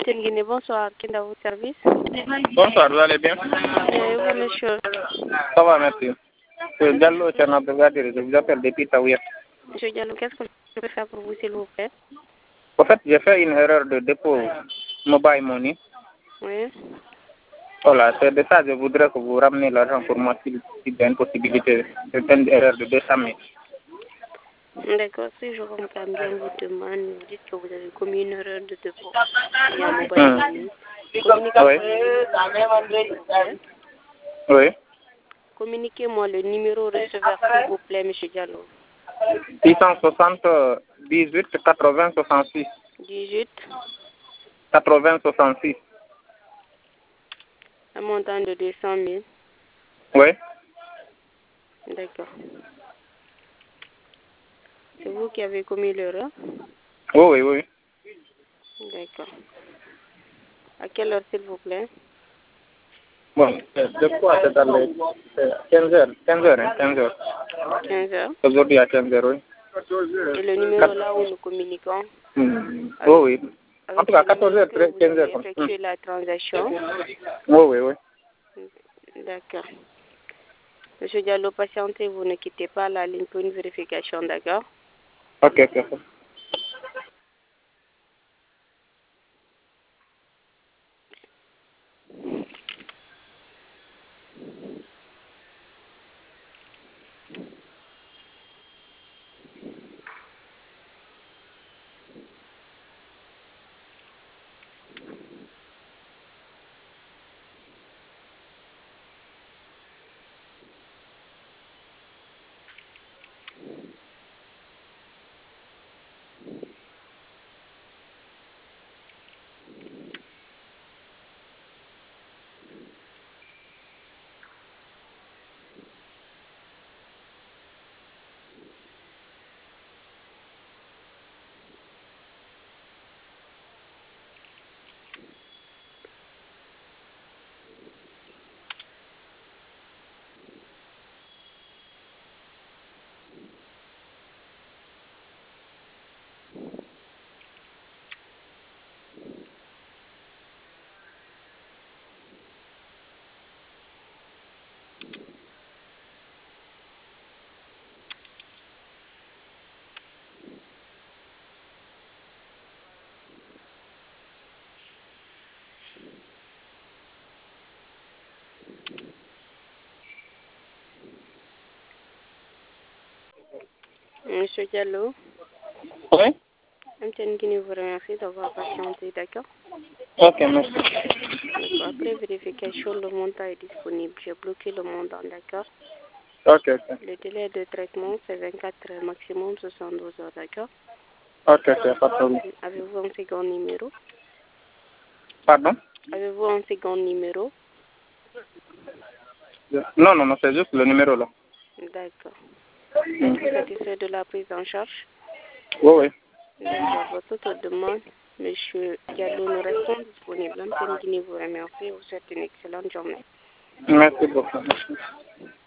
Antenne Guinée, bonsoir. Qui est à votre service? Bonsoir, vous allez bien? Oui, monsieur. Ça va, merci. C'est Diallo Tchernabdougadir, je vous appelle depuis Taouir. Monsieur Diallo, qu'est-ce que je peux faire pour vous, s'il vous plaît? En fait, j'ai fait une erreur de dépôt mobile money. Oui. Voilà, c'est de ça que je voudrais que vous rameniez l'argent pour moi s'il y a une possibilité. C'est une erreur de 200 000. D'accord, si je comprends bien vos demandes, vous dites que vous avez commis une erreur de dépôt via mobile money. Oui. Communiquez-moi le numéro receveur, s'il vous plaît, monsieur Diallo. 678 80 66. 18. 80 66. Un montant de 200 000. Oui. D'accord. C'est vous qui avez commis l'erreur? Oui, oui, oui. D'accord. À quelle heure, s'il vous plaît? Bon, c'est quoi? C'est dans les 15 heures. 15 heures, hein, 15 heures. 15 heures. Aujourd'hui à 15 heures, oui. Et le numéro là où nous communiquons? Oui, oui. En tout cas, 14 heures, 15 heures. Vous avez effectué la transaction? Oui, oui, oui. D'accord. Monsieur Diallo, patientez, vous ne quittez pas la ligne pour une vérification, d'accord? Ok, ok. Monsieur Diallo, Oui? Antenne Guinée vous remercie d'avoir patienté, d'accord? Ok, merci. D'accord. Après vérification, le montant est disponible. J'ai bloqué le montant, d'accord? Ok, ok. Le délai de traitement, c'est 24 heures, maximum 72 heures, d'accord? Ok, ok, pas de problème. Avez-vous un second numéro? Pardon? Avez-vous un second numéro? Non, non, non, c'est juste le numéro là. D'accord. Êtes-vous satisfait de la prise en charge? Oui, oui. D'accord. Votre autre demande, monsieur Diallo, nous restons disponibles. Antenne Guinée vous remercie et vous souhaite une excellente journée. Merci beaucoup.